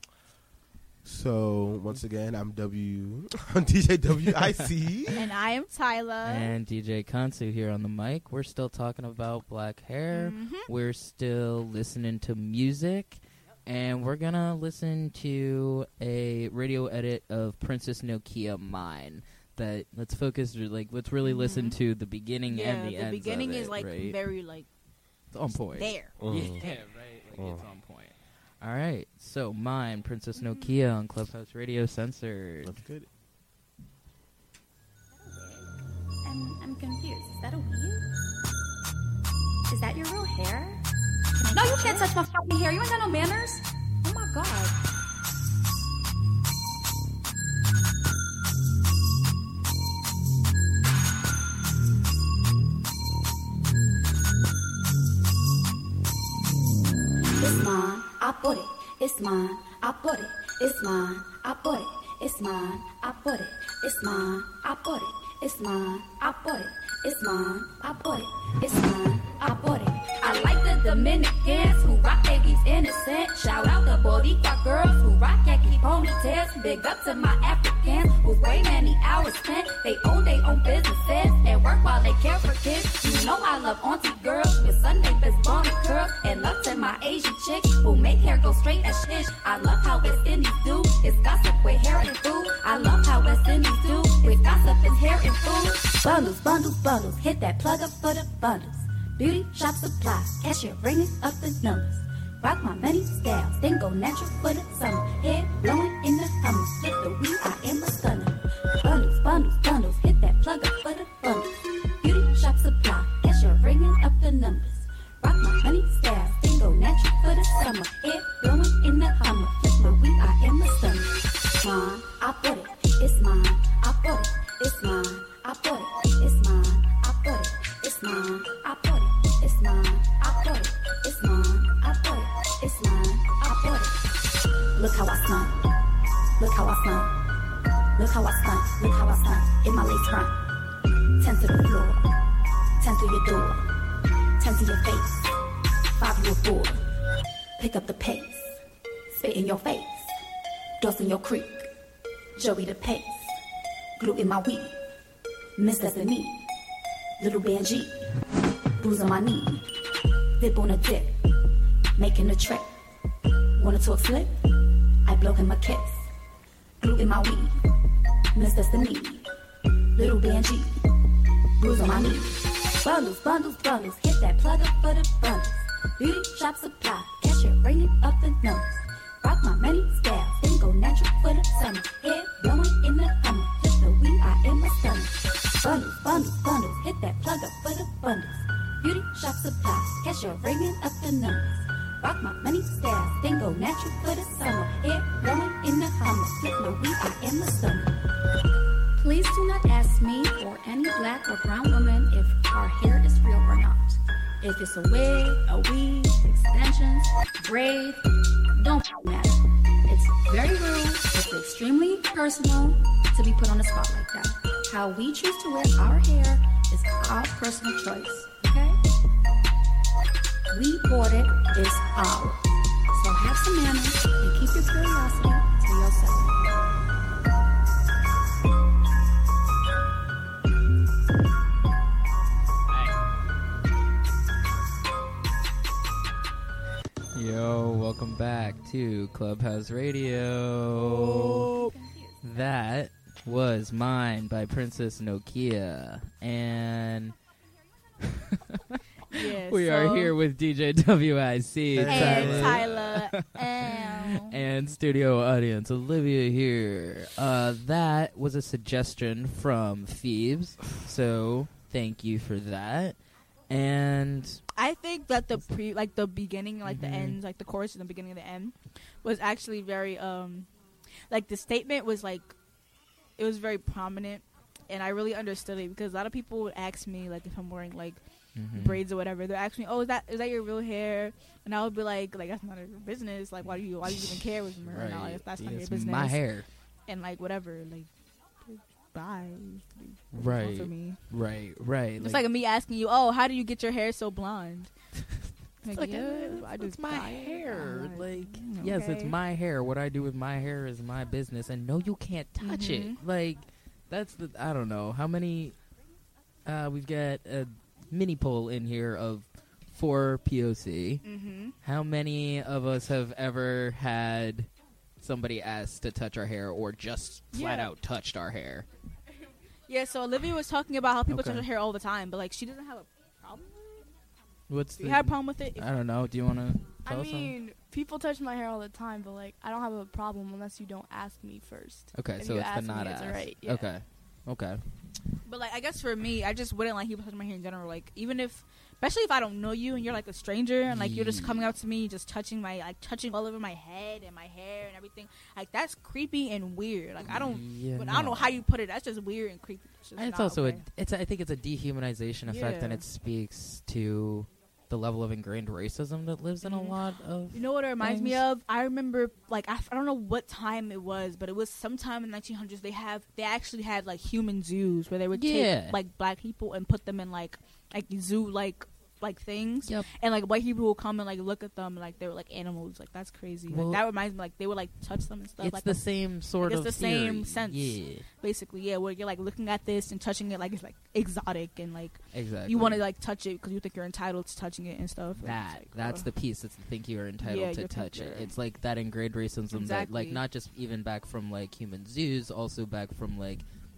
So, once again, I'm W, I'm D J W I C. And I am Tyler. And D J Kansu here on the mic. We're still talking about black hair. Mm-hmm. We're still listening to music. And we're going to listen to a radio edit of Princess Nokia Mine. That let's focus, like, let's really mm-hmm. listen to the beginning yeah, and the, the ends beginning of it, is like right? very like it's on point. There, mm. yeah, right. Like mm. it's on point. All right, so mine, Princess mm-hmm. Nokia on Clubhouse Radio Censored. That's good. I'm I'm confused. Is that a weave? Is that your real hair? Can no, you can't touch my fucking hair. You ain't got no manners. Oh my god. It's mine, I bought it. It's mine, I bought it. It's mine, I bought it. It's mine, I bought it. It's mine, I bought it. It's mine, I bought it. It's mine, I bought it. It's mine, I bought it. I like the Dominicans who rock babies innocent. Shout out the Boricua girls who rock khaki ponytails. Big up to my Africans whose way many hours spent. They own their own businesses and work while they care for kids. You know I love auntie girls with Sunday best bonnet curls. And love to my Asian chicks who make hair go straight as shish. I love how West Indies do. It's gossip with hair and food. I love how West Indies do. With gossip is hair and food. Bundles, bundles, bundles. Hit that plug up for the bundles. Beauty shop supply, cashier ringing up the numbers. Rock my many styles, then go natural for the summer. Hair blowing in the hummer, hit the weed, I am a stunner. Bundles, bundles, bundles, hit that plug up for the bundles. Beauty shop supply, cashier ringing up the numbers. Rock my many styles, then go natural for the summer. Hair blowing in the hummer, hit the weed, I am a stunner. Mine, I bought it, it's mine, I bought it, it's mine, I bought it, it's mine, I bought it, it's mine, I bought it. It's mine, I bought it. It's mine, I bought it. It's mine, I bought it. Look how I stunt. Look how I stunt. Look how I stunt. Look how I stunt. In my lace front. Ten to the floor. Ten to your door. Ten to your face. Five your four. Pick up the pace. Spit in your face. Dawson your creek. Joey the pace. Glue in my weed. Miss Destiny. Little Benji. Bruise on my knee, dip on a dip, making a trip. Wanna talk slick? I blow him a kiss. Glue in my weed, Miss Destiny. Little Benji, bruise on my knee. Bundles, bundles, bundles, hit that plug up for the bundles. Beauty shop supply, cashier ringing up the numbers. Rock my many styles, then go natural for the summer. Hair blowing in the hummer, hit the weed, I am a stunner. Bundles, bundles, bundles, hit that plug up for the bundles. Beauty shop supply, cashier ringing up the numbers. Rock my money styles, then go natural for the summer. Hair blowing in the hummer, flip the weed, I am a stunner. Please do not ask me or any black or brown woman if our hair is real or not. If it's a wig, a weave, extensions, braid, don't matter. It's very rude, it's extremely personal to be put on the spot like that. How we choose to wear our hair is our personal choice. Okay? We bought it, it's ours. So have some manners and keep your curiosity to yourself. Yo, welcome back to Clubhouse Radio. Oh. That was Mine by Princess Nokia. And yeah, we so are here with D J W I C. And Tyler. Tyler. And And studio audience, Olivia here. Uh, that was a suggestion from Phoebes, so thank you for that. And I think that the pre, like the beginning, like Mhm. the ends, like the chorus and the beginning and the end, was actually very, um, like the statement was like, it was very prominent, and I really understood it because a lot of people would ask me like if I'm wearing like Mhm. braids or whatever, they're asking me, "Oh, is that is that your real hair?" And I would be like, "Like that's none of your business. Like why do you why do you even care with me? Right. Now, like, if that's none of your It's business." my hair. And like whatever, like bye. Right, For me. right, right. It's like, me asking you, "Oh, how do you get your hair so blonde?" Like, like, yeah, uh, I it's just my dye it. hair. I'm Like, mm, yes, it's okay. my hair. What I do with my hair is my business, and no, you can't touch it. Mhm. Like, that's the I don't know how many. Uh, we've got a mini poll in here of four P O C. Mhm. How many of us have ever had somebody ask to touch our hair, or just flat Yeah. out touched our hair? Yeah, so Olivia was talking about how people Okay. touch her hair all the time, but like she doesn't have a problem. What's Do the, you have a problem with it? I don't know. Do you want to? I mean, people touch my hair all the time, but like I don't have a problem unless you don't ask me first. Okay, If so you it's the ask me, not it's ask. alright, yeah. Okay, okay. But like I guess for me, I just wouldn't like people touching my hair in general. Like even if, especially if I don't know you and you're like a stranger and like you're just Ye- coming up to me, just touching my like touching all over my head and my hair and everything. Like that's creepy and weird. Like I don't, Yeah, but I don't know no. how you put it. That's just weird and creepy. It's, just And it's not also okay. a, it's I think it's a dehumanization effect, and Yeah. it speaks to the level of ingrained racism that lives in a Mhm. lot of. You know what it reminds me things. of? I remember, like, I, f- I don't know what time it was, but it was sometime in the nineteen hundreds. They have, they actually had like human zoos where they would Yeah. take like black people and put them in like, like zoo like like things. Yep. And like white people would come and like look at them like they were like animals. Like that's crazy. Well, like, that reminds me like they would like touch them and stuff. It's like the a- same sort like, of It's the same theory. sense. Yeah. Basically, yeah. Where you're like looking at this and touching it like it's like exotic and like Exactly. you want to like touch it because you think you're entitled to touching it and stuff. And That it's like, that's uh, the piece. It's the think you are entitled Yeah, to you think touch it. you're- It's like that ingrained racism that, Exactly. like, not just even back from like human zoos, also back from like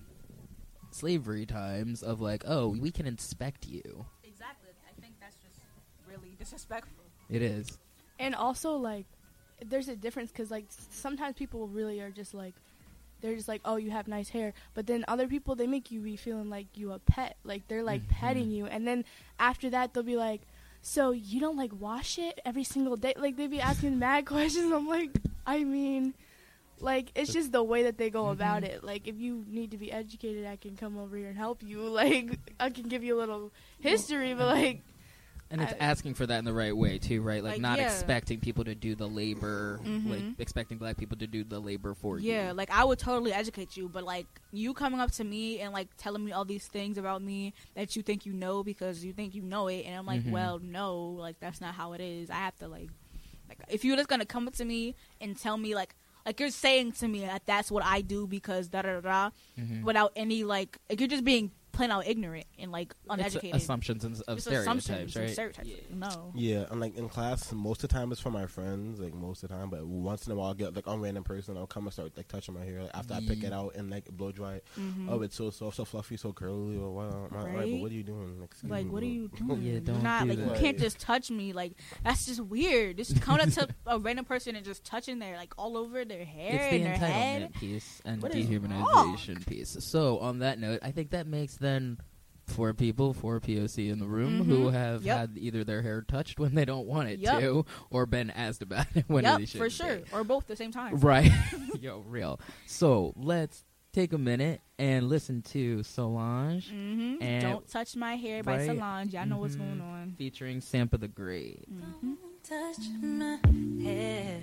slavery times of like, oh, we can inspect you. Exactly. I think that's just really disrespectful. It is. And also, like, there's a difference because, like, s- sometimes people really are just like, they're just like, oh, you have nice hair. But then other people, they make you be feeling like you a pet. Like, they're, like, petting you. And then after that, they'll be like, so you don't, like, wash it every single day? Like, they be asking mad questions. I'm like, I mean, like, it's just the way that they go about it. Like, if you need to be educated, I can come over here and help you. Like, I can give you a little history, but, like, And it's I- asking for that in the right way too, right? Like, Like, not yeah. expecting people to do the labor, Mhm. like expecting black people to do the labor for you. Yeah, like I would totally educate you, but like you coming up to me and like telling me all these things about me that you think you know because you think you know it, and I'm like, Mhm. well, no, like that's not how it is. I have to like, like if you're just gonna come up to me and tell me like, like you're saying to me that that's what I do because da da da, da Mhm. without any like, like you're just being plain out ignorant and like uneducated. It's assumptions and of Just stereotypes, assumptions and right? stereotypes. No. Yeah, and like in class, most of the time it's for my friends, like most of the time. But once in a while, I'll get like a random person, I'll come and start like touching my hair like, after I pick it out and like blow dry it. Mhm. Oh, it's so soft, so fluffy, so curly. Or wow, right. Right, but Right? what are you doing? Excuse Like, me, what are bro. you doing? Yeah, You're don't not do like that. you can't just touch me. Like that's just weird. Just coming up to a random person and just touching their like all over their hair It's the and their head. entitlement piece and What is dehumanization piece. So on that note, I think that makes then four people, four P O C in the room who Mhm. have Yep. had either their hair touched when they don't want it Yep. to, or been asked about it when Yep, they for shouldn't sure, be. or both at the same time. Right. Yo, real. So let's take a minute and listen to Solange. Mhm. And Don't touch my hair by right? Solange. Y'all know what's Mhm. going on. Featuring Sampa the Great. Mhm. Touch my hair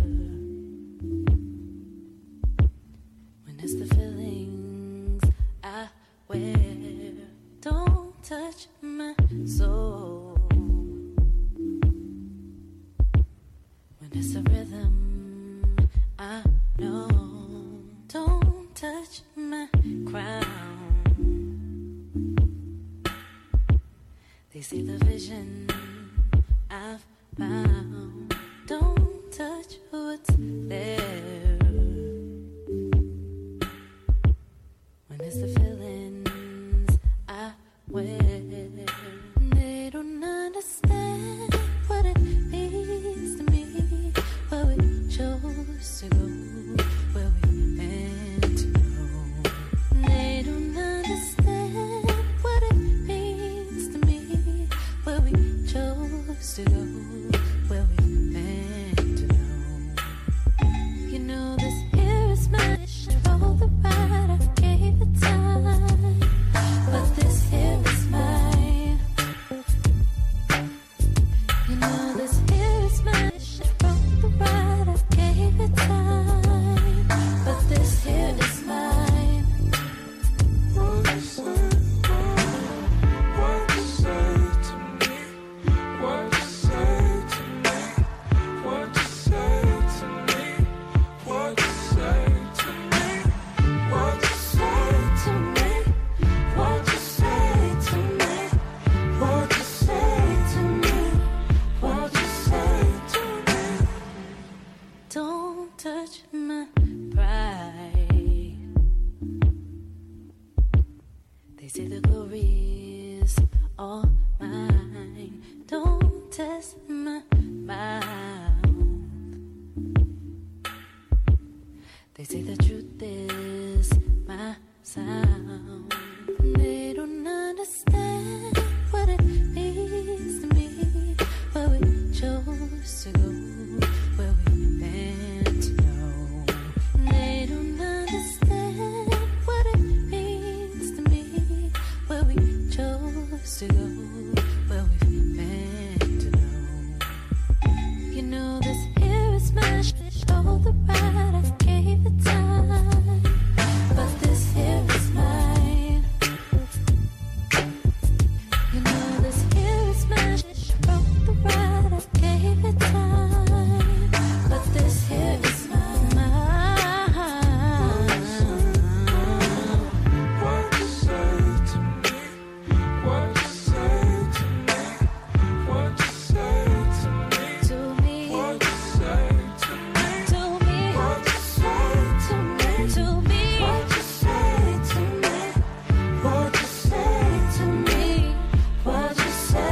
when it's the feelings I wear. Don't touch my soul when it's the rhythm I know. Don't touch my crown. They see the vision I've found. Don't touch what's there when it's the feelings I wear. They don't understand what it means to me, but we chose all mine. Don't test my mouth. They say the truth is my sound. They don't understand what it means to me. Where we chose to go, where we meant to know. They don't understand what it means to me. Where we chose to go, where we meant to know. You know this here is my shoulder ride. I gave it time, but this here is mine. You know this here is my shoulder ride. I gave it time, but this here is mine. What you say to me? What you say to me? What you say to me? To me. What you say to me? To me. What you say to me? To me. What you say to me? What you say to me? What you say?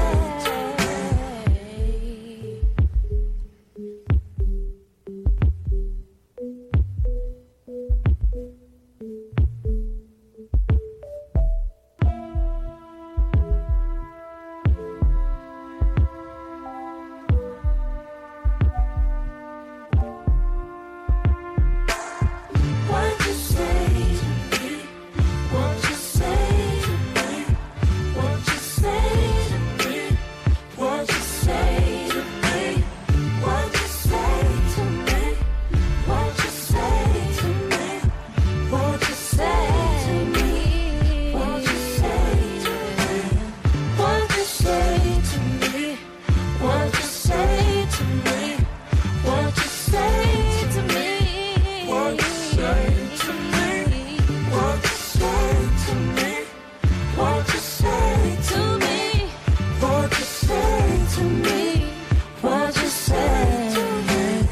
What you say to me? What you say to me? What you say to me? What you say to me? What you say to me? What you say to me? What you say to me? What you say to me? What you say to me? What you say to me? What you say to me? What you say to me? What you say to me? What you say to me? What you say to me? What you say to me?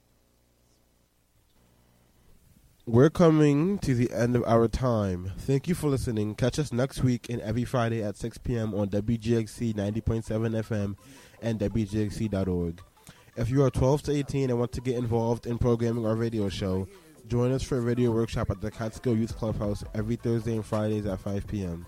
We're coming to the end of our time. Thank you for listening. Catch us next week and every Friday at six p.m. on W G X C ninety point seven F M and W G X C dot org. If you are twelve to eighteen and want to get involved in programming our radio show, join us for a radio workshop at the Catskill Youth Clubhouse every Thursday and Fridays at five p.m.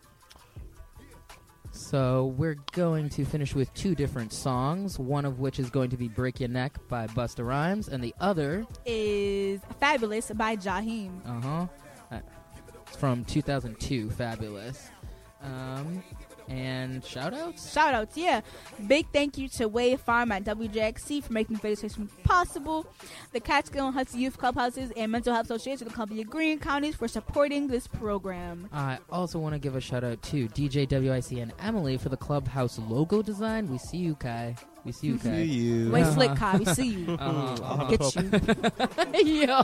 So we're going to finish with two different songs, one of which is going to be Break Your Neck by Busta Rhymes, and the other is Fabulous by Jaheim. Uh-huh. Uh, it's from two thousand two, Fabulous. Um, and shout-outs? Shout-outs, yeah. Big thank you to Wave Farm at W J X C for making the radio station possible. The Catskill and Hudson Youth Clubhouses and Mental Health Association of Columbia Green Counties for supporting this program. I also want to give a shout-out to D J W I C and Emily for the Clubhouse logo design. We see you, Kai. We see you, Kai. See you. Way slick, Kai. We see you. Uh-huh. I'll get you. Yo.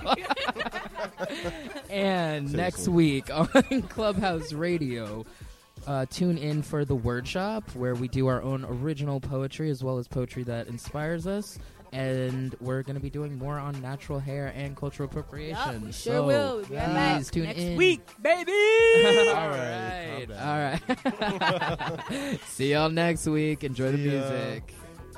And next week on Clubhouse Radio, uh, tune in for The Word Shop, where we do our own original poetry as well as poetry that inspires us. And we're going to be doing more on natural hair and cultural appropriation. Yep, we sure so will. We'll be right back please tune next in. week, baby. All right. All right. See y'all next week. Enjoy the music.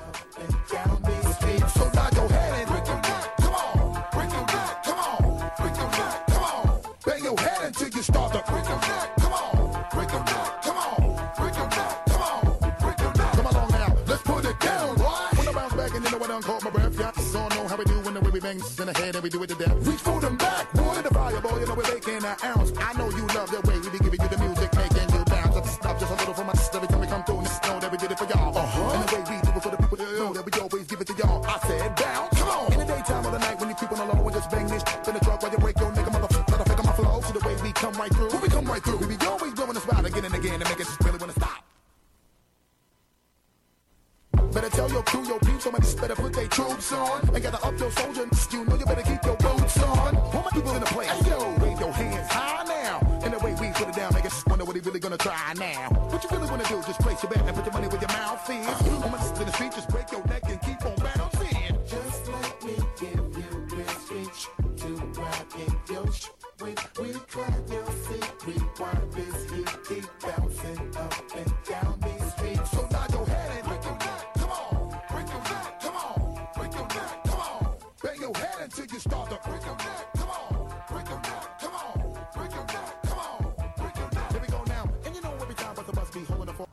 So nod your head and break your neck. Come on, break your neck. Come on, break your neck. Come on, bang your head until you start to break your neck. Come on, break your neck. Come on, break your neck. Come on, break your neck. Come along now, let's put it down. What? When I bounce back and you know I done caught my breath. Yeah, so I know how we do when the way we bang in the head and we do it to death. Reach for them back, boy, the fire, boy. You know we're making an ounce. I know you love the way we be giving you the music, making you bounce. Let's stop just a little for my sister every time we come through. Just know that we did it for y'all. Uh-huh. And the way we do it for the people that know that we always give it to y'all. I said bounce. Come on. In the daytime or the night when you creep on the low and just bang this in the truck while you break your nigga motherfucker. Let I my flow. See the way we come right through. When we come right through, we be always blowing the spot again and again and make us really wanna stop. Better tell your crew, your peeps, so much better put their troops on. And gotta up your soldier, you know you better keep your boots on. All my people in the place, hey, yo, wave your hands high now. And the way we put it down, make us wonder what he really gonna try now. What you really wanna do, just place your bet and put your money where your mouth is. Uh-huh. On my in the street, just break your neck and keep on bouncing. Just let me give you this speech to ride in your sh- when we try your seat, we want this heat, keep bouncing up. and down these streets. So nod your head and break your neck. Come on, break your neck. Come on, break your neck. Come on, bang your head until you start to break your neck. Come on, break your neck. Come on, break your neck. Come on, break your neck. Here we go now, and you know every time brother must be holding the phone.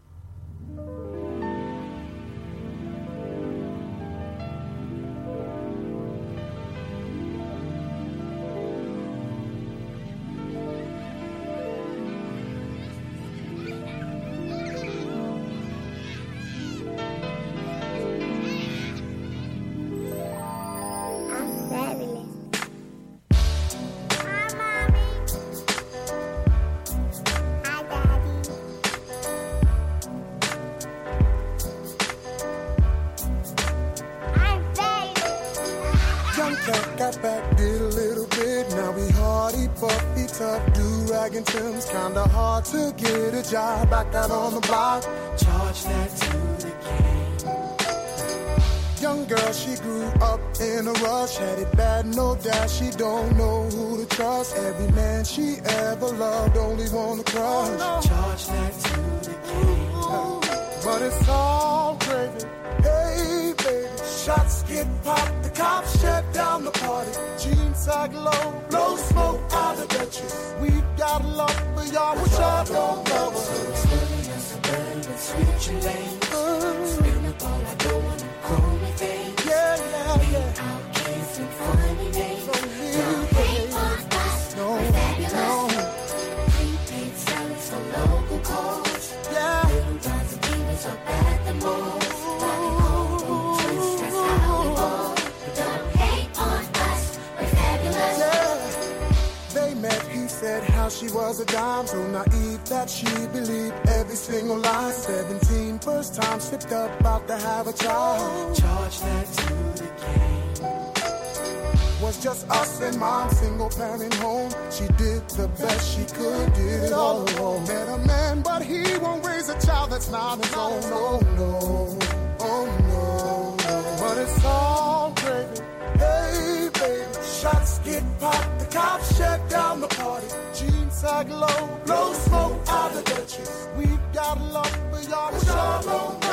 Got back, did a little bit. Now we hardy, buffy, tough, do-rag and Tim's. Kinda hard to get a job back out on the block. Charge that to the game. Young girl, she grew up in a rush. Had it bad, no doubt. She don't know who to trust. Every man she ever loved only wanna crush. Charge that to the game. But it's all gravy. Hey, baby. Shots get popped, the cops shut down the party. Jeans sag low, blow smoke out of Dutchess. We've got love for y'all, which I don't love us. So it's burning us a burn and switch your lanes. Spin up all I go on and call me things. Yeah, yeah, yeah. Outcasts and funny names. Don't hate on us, we're fabulous. Prepaid salads for local calls. Yeah. Little dots and demons up at the mall. Said how she was a dime, so naive that she believed every single lie. Seventeen, first time slipped up, about to have a child. Charge that to the game. Was just us and mom, single parent home. She did the best she could, did it all alone. Met a man, but he won't raise a child that's not his own. Oh no, oh no, but it's all gravy. Hey baby, shots get popped, the cops shut down the party. Jeans sag low, blow smoke out of Dutchess. We've got love for y'all, which y'all don't